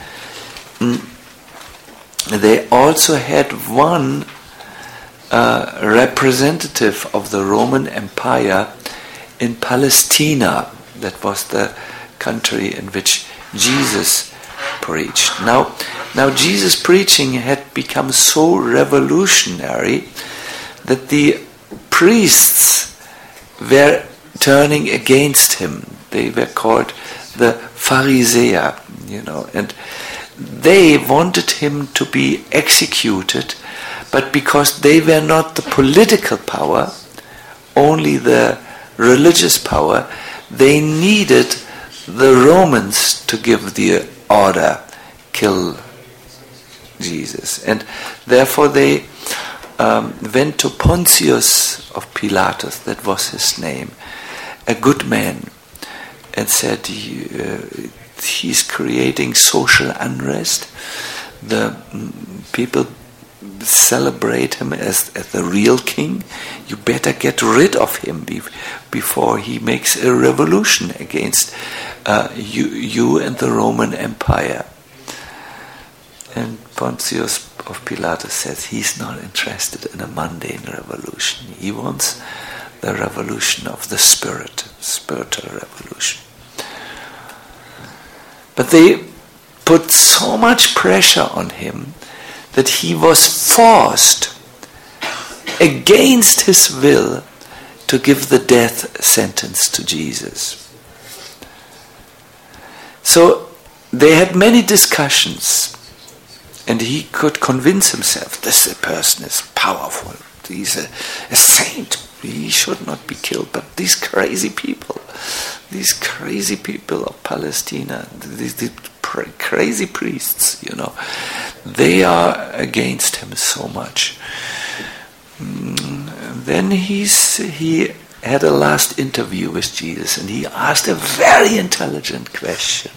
they also had one uh, representative of the Roman Empire in Palestine. That was the country in which Jesus preached. Now, now Jesus' preaching had become so revolutionary that the priests were turning against him. They were called the Pharisees, you know, and they wanted him to be executed, but because they were not the political power, only the religious power, they needed the Romans to give the order, kill Jesus. And therefore they um, went to Pontius of Pilatus, that was his name, a good man, and said, uh, he's creating social unrest. The mm, people celebrate him as, as the real king. You better get rid of him be- before he makes a revolution against uh, you, you and the Roman Empire. And Pontius of Pilatus says he's not interested in a mundane revolution. He wants the revolution of the spirit, spiritual revolution. But they put so much pressure on him that he was forced, against his will, to give the death sentence to Jesus. So they had many discussions, and he could convince himself, this person is powerful, he's a, a saint, he should not be killed. But these crazy people, these crazy people of Palestine, these, these crazy priests, you know, they are against him so much. Mm, then he's, he had a last interview with Jesus, and he asked a very intelligent question.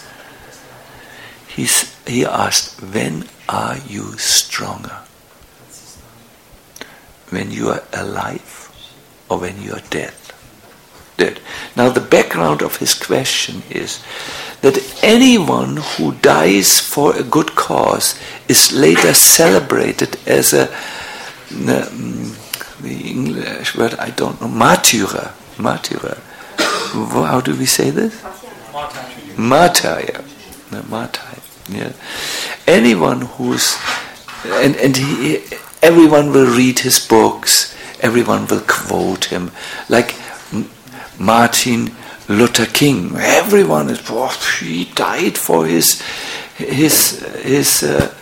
He's, he asked, when are you stronger? When you are alive or when you are dead? Dead. Now the background of his question is that anyone who dies for a good cause is later celebrated as a, um, the English word I don't know, martyr. Martyr. How do we say this? Martyr. Martyr, yeah. No, martyr. Yeah. Anyone who's and and he, everyone will read his books. Everyone will quote him, like Martin Luther King. Everyone is, oh, he died for his his his uh,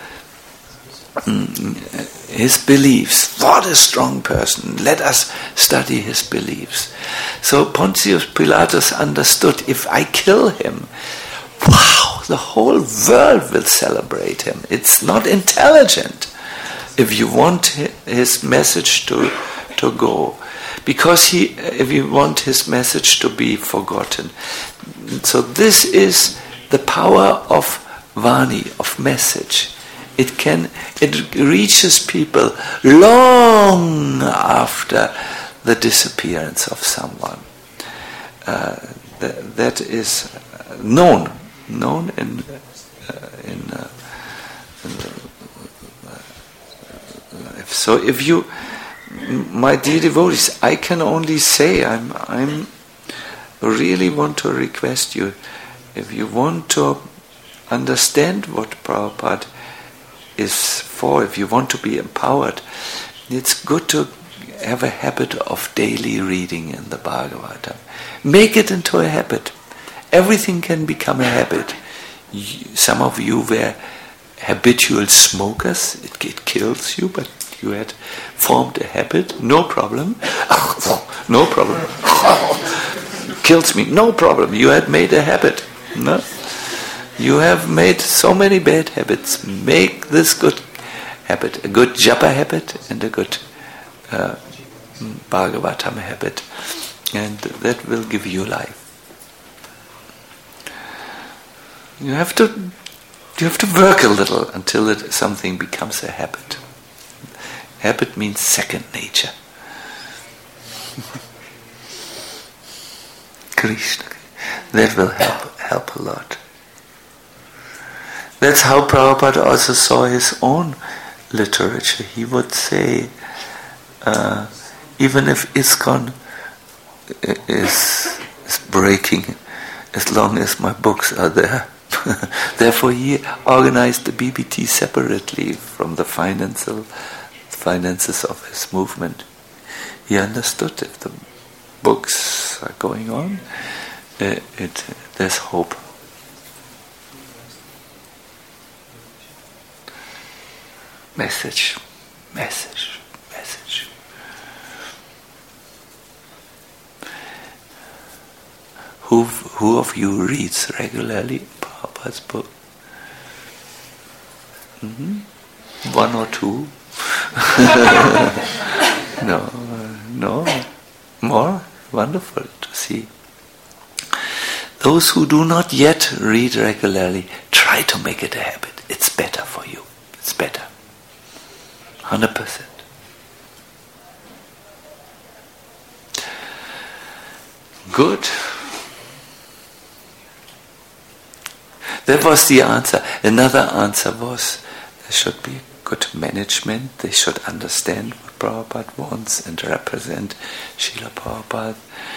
his beliefs. What a strong person! Let us study his beliefs. So Pontius Pilatus understood: if I kill him, wow, the whole world will celebrate him. It's not intelligent if you want his message to to go. Because he, if you want his message to be forgotten. So this is the power of Vani, of message. It can, it reaches people long after the disappearance of someone. Uh, that, that is known, known in uh, in, uh, in life. So if you, my dear devotees, I can only say I'm I'm really want to request you, if you want to understand what Prabhupada is for, if you want to be empowered, it's good to have a habit of daily reading in the Bhagavatam. Make it into a habit. Everything can become a habit. You, some of you were habitual smokers, it, it kills you, but you had formed a habit, no problem. No problem. Kills me, no problem. You had made a habit. No? You have made so many bad habits. Make this good habit, a good japa habit and a good uh, Bhagavatam habit. And that will give you life. You have to you have to work a little until it, something becomes a habit. Habit means second nature. Krishna. That will help help a lot. That's how Prabhupada also saw his own literature. He would say, uh, even if ISKCON is, is breaking, as long as my books are there. Therefore he organized the B B T separately from the financial finances of his movement. He understood if the books are going on, uh, it there's hope. Message, message, message. Who who of you reads regularly Prabhupada's book? Mm-hmm. One or two? no, no, more? Wonderful to see. Those who do not yet read regularly, try to make it a habit. It's better for you. It's better. one hundred percent. Good. That was the answer. Another answer was there should be good management. They should understand what Prabhupada wants and represent Srila Prabhupada.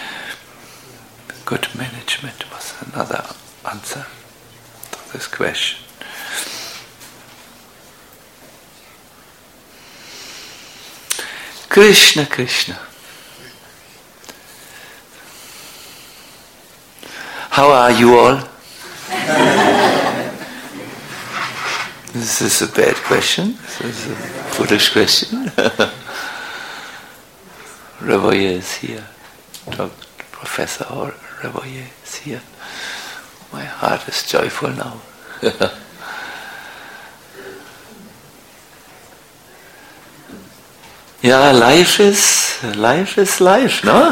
Good management was another answer to this question. Krishna, Krishna. How are you all? This is a bad question. This is a foolish question. Revoyer is here. Doctor Professor Revoyer is here. My heart is joyful now. Yeah, life is life is life, no?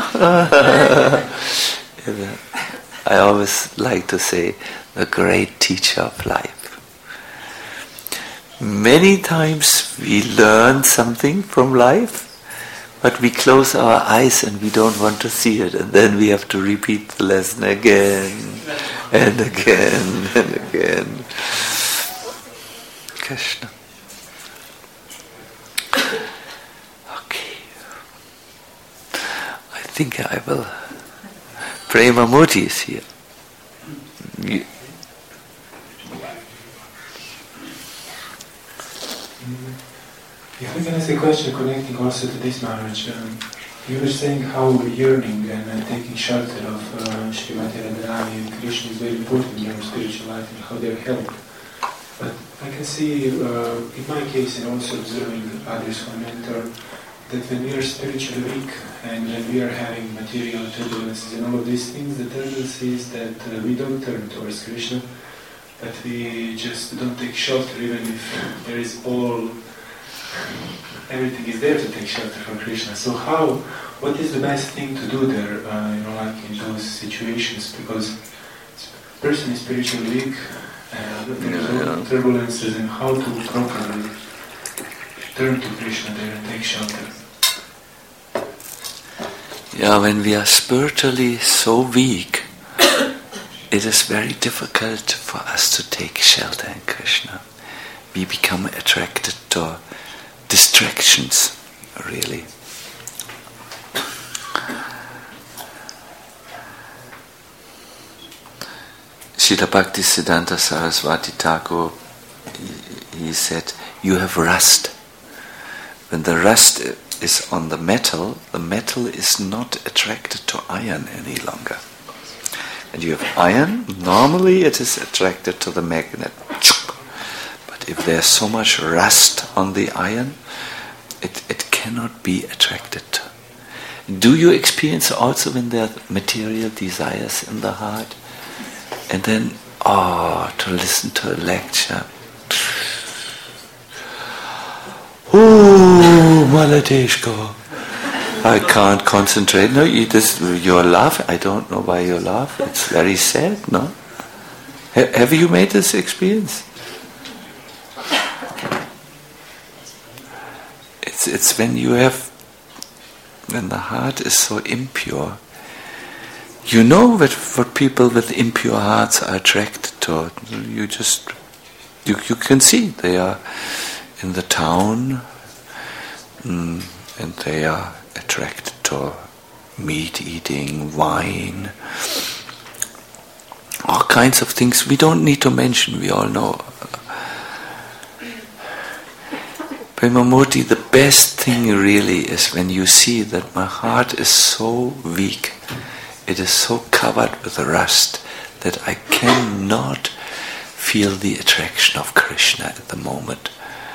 I always like to say the great teacher of life. Many times we learn something from life, but we close our eyes and we don't want to see it, and then we have to repeat the lesson again and again and again. Krishna. Okay. I think I will. Premamurti is here. You, If we can ask a question connecting also to this marriage, um, you were saying how yearning and uh, taking shelter of uh, Srimati Radharani and Krishna is very important in your spiritual life and how they're helped. But I can see, uh, in my case and also observing others who I mentor, that when we are spiritually weak and when we are having material turbulences and all of these things, the tendency is that uh, we don't turn towards Krishna, but we just don't take shelter even if there is all everything is there to take shelter from Krishna. So how, what is the best thing to do there, uh, you know, like in those situations? Because the person is spiritually weak, uh, there is all turbulences, and how to properly turn to Krishna there and take shelter. Yeah, when we are spiritually so weak, it is very difficult for us to take shelter in Krishna. We become attracted to distractions, really. Srila Bhaktisiddhanta Saraswati Thakur, he, he said, you have rust. When the rust is on the metal, the metal is not attracted to iron any longer. And you have iron, normally it is attracted to the magnet. But if there's so much rust on the iron, it, it cannot be attracted to. Do you experience also when there are material desires in the heart? And then, oh, to listen to a lecture. Ooh, Maladeshko. I can't concentrate. No, you just, you're laughing. I don't know why you laugh. It's very sad, no? Ha- have you made this experience? It's it's when you have, when the heart is so impure. You know what, what people with impure hearts are attracted to. You just, you, you can see they are in the town, mm, and they are attracted to meat eating, wine, all kinds of things we don't need to mention, we all know. Premamurti, the best thing really is when you see that my heart is so weak, it is so covered with rust that I cannot feel the attraction of Krishna at the moment.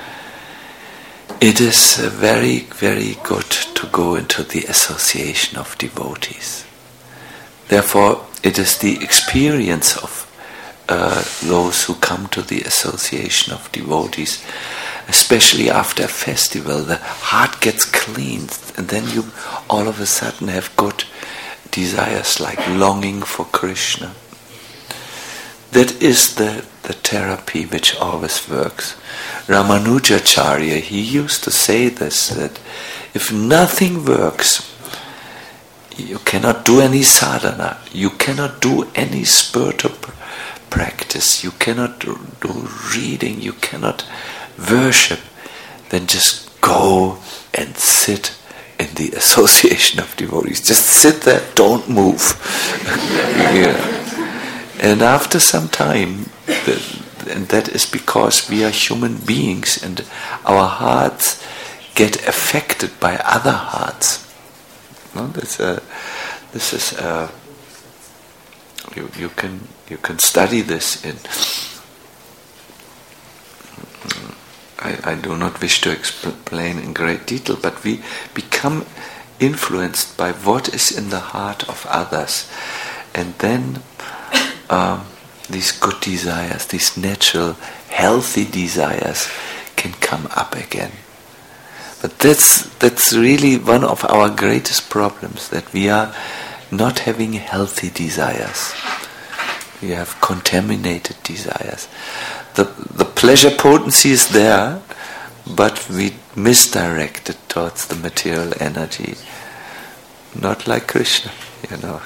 It is very, very good to go into the association of devotees. Therefore, it is the experience of uh, those who come to the association of devotees, especially after a festival, the heart gets cleansed, and then you all of a sudden have good desires like longing for Krishna. That is the, the therapy which always works. Ramanujacharya, he used to say this, that if nothing works, you cannot do any sadhana, you cannot do any spiritual pr- practice, you cannot do, do reading, you cannot worship, then just go and sit in the association of devotees. Just sit there, don't move. Yeah. And after some time, the, and that is because we are human beings and our hearts get affected by other hearts. No, this, uh, this is uh, you, you can you can study this in. I, I do not wish to explain in great detail, but we become influenced by what is in the heart of others, and then um, these good desires, these natural, healthy desires, can come up again. But that's that's really one of our greatest problems, that we are not having healthy desires. We have contaminated desires. The the pleasure potency is there, but we misdirect it towards the material energy. Not like Krishna, you know.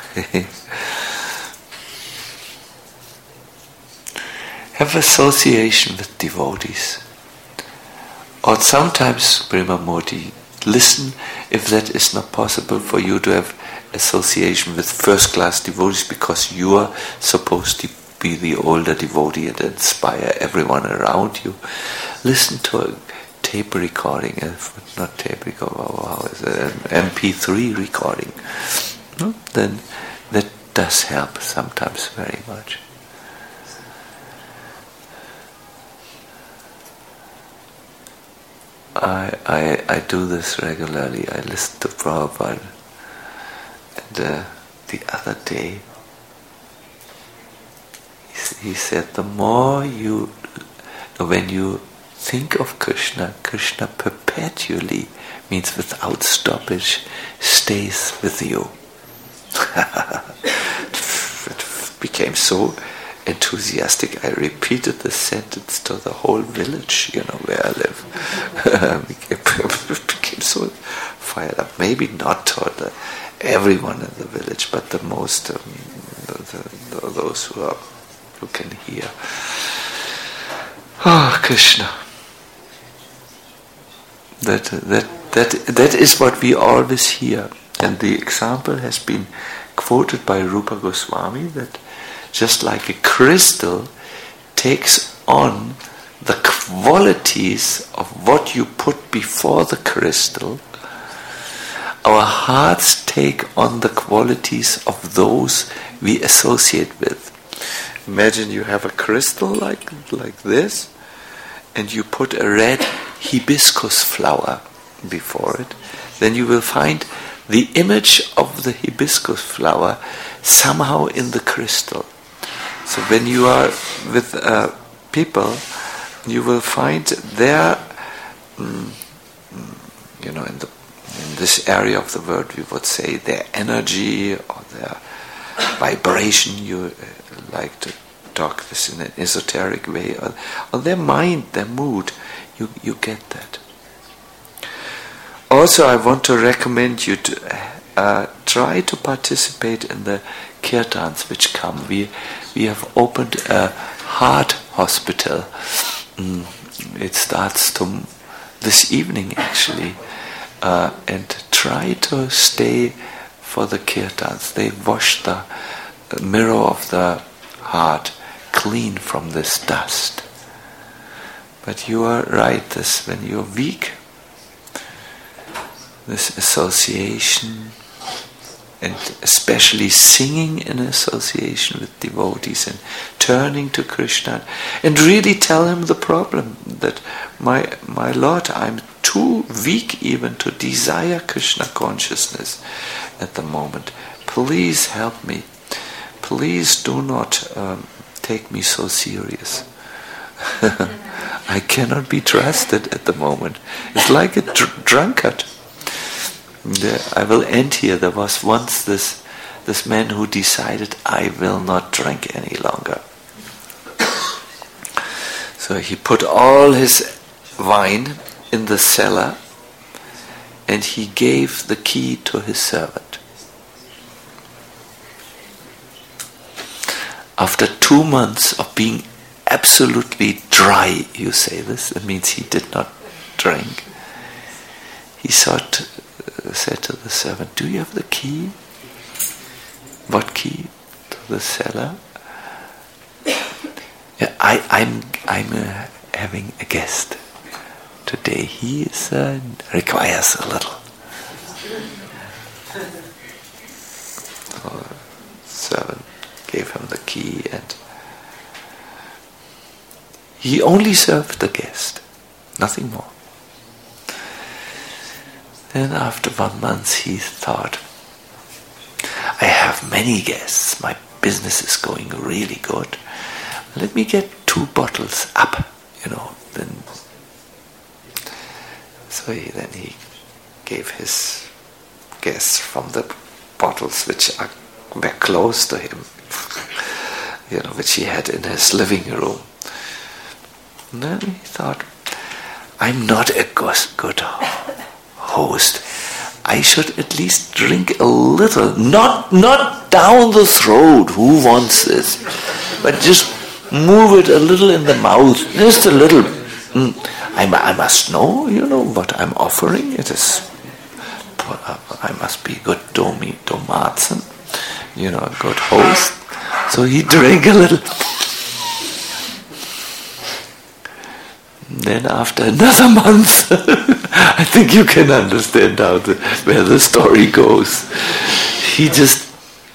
Have association with devotees. Or sometimes, Brahma Modi, listen if that is not possible for you to have association with first-class devotees because you are supposed to be the older devotee and inspire everyone around you. Listen to a tape recording, not tape recording, how is it, an M P three recording. No? Then that does help sometimes very much. I, I I do this regularly. I listen to Prabhupada. And uh, the other day, he, he said, the more you, when you think of Krishna, Krishna perpetually, means without stoppage, stays with you. It became so enthusiastic. I repeated this sentence to the whole village, you know, where I live. It became so fired up. Maybe not toward the, everyone in the village, but the most, um, the, the, those who are who can hear. Ah, oh, Krishna. That that that that is what we always hear, and the example has been quoted by Rupa Goswami that just like a crystal takes on the qualities of what you put before the crystal, our hearts take on the qualities of those we associate with. Imagine you have a crystal like, like this, and you put a red hibiscus flower before it, then you will find the image of the hibiscus flower somehow in the crystal. So when you are with uh, people, you will find their, mm, you know, in the in this area of the world, we would say their energy or their vibration. You uh, like to talk this in an esoteric way, or, or their mind, their mood. You you get that. Also, I want to recommend you to uh, try to participate in the kirtans which come. We we have opened a heart hospital. Mm, it starts to this evening actually, uh, and try to stay for the kirtans. They wash the mirror of the heart clean from this dust. But you are right. This when you're weak, this association, and especially singing in association with devotees and turning to Krishna and really tell him the problem that my my Lord, I'm too weak even to desire Krishna consciousness at the moment. Please help me. Please do not um, take me so serious. I cannot be trusted at the moment. It's like a dr- drunkard. I will end here. There was once this this man who decided, I will not drink any longer. So he put all his wine in the cellar and he gave the key to his servant. After two months of being absolutely dry, you say this, it means he did not drink. He sought said to the servant, do you have the key? What key? To the cellar? Yeah, I, I'm I'm uh, having a guest today. He is, uh, requires a little. So the servant gave him the key and he only served the guest, nothing more. Then after one month he thought, I have many guests, my business is going really good. Let me get two bottles up, you know. Then, so he, then he gave his guests from the bottles which are, were close to him, you know, which he had in his living room. And then he thought, I'm not a good host. I should at least drink a little, not not down the throat. Who wants this? But just move it a little in the mouth, just a little. Mm. I, I must know, you know, what I'm offering. It is. I must be good domi domatsen, you know, a good host. So he drank a little. Then after another month, I think you can understand how the, where the story goes. He just,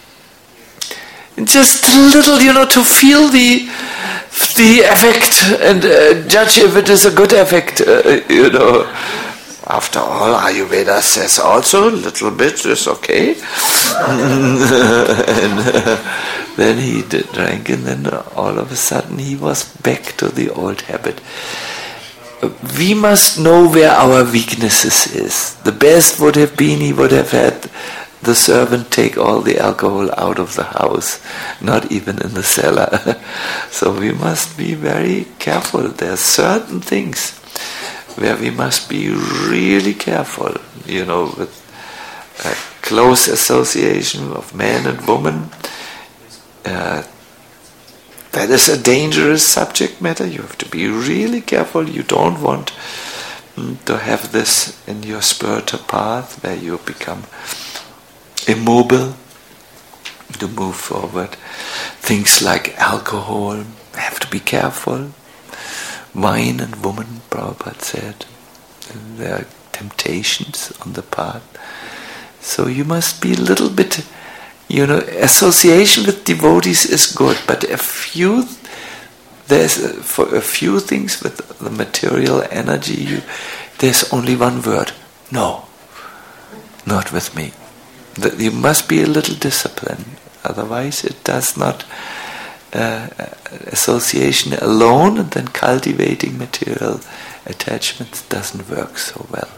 just a little, you know, to feel the the effect and uh, judge if it is a good effect, uh, you know. After all, Ayurveda says also a little bit is okay. And uh, then he did, drank, and then all of a sudden he was back to the old habit. We must know where our weaknesses is. The best would have been he would have had the servant take all the alcohol out of the house, not even in the cellar. So we must be very careful. There are certain things where we must be really careful, you know, with a close association of man and woman. Uh, that is a dangerous subject matter. You have to be really careful. You don't want mm, to have this in your spiritual path where you become immobile to move forward. Things like alcohol, have to be careful. Wine and woman, Prabhupada said, there are temptations on the path. So you must be a little bit, you know, association with devotees is good, but a few, there's a, for a few things with the material energy, you, there's only one word: no, not with me. The, you must be a little disciplined, otherwise it does not. Uh, association alone and then cultivating material attachments doesn't work so well.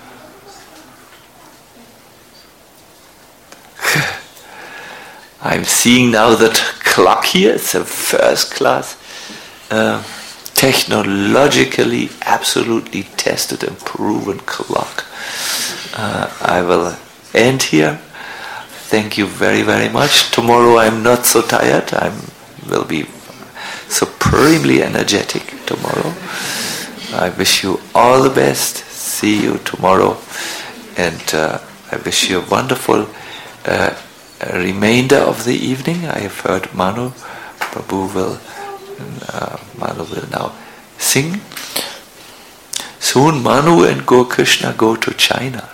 I'm seeing now that clock here. It's a first class, uh, technologically absolutely tested and proven clock. Uh, I will end here. Thank you very, very much. Tomorrow I'm not so tired. I'm will be supremely energetic tomorrow. I wish you all the best. See you tomorrow, and uh, I wish you a wonderful uh, remainder of the evening. I have heard Manu Prabhu will uh, Manu will now sing. Soon Manu and Gaur Krishna go to China.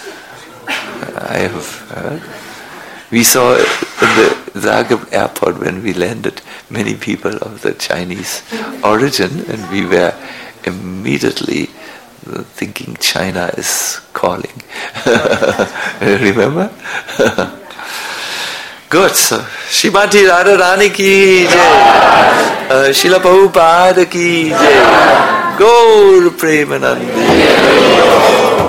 I have heard. We saw in the Zagreb airport when we landed many people of the Chinese origin, and we were immediately thinking China is calling. Remember? Good. So, Srimati Radharani ki jai, uh, Srila Prabhupada ki jai, Gaur Premanandi.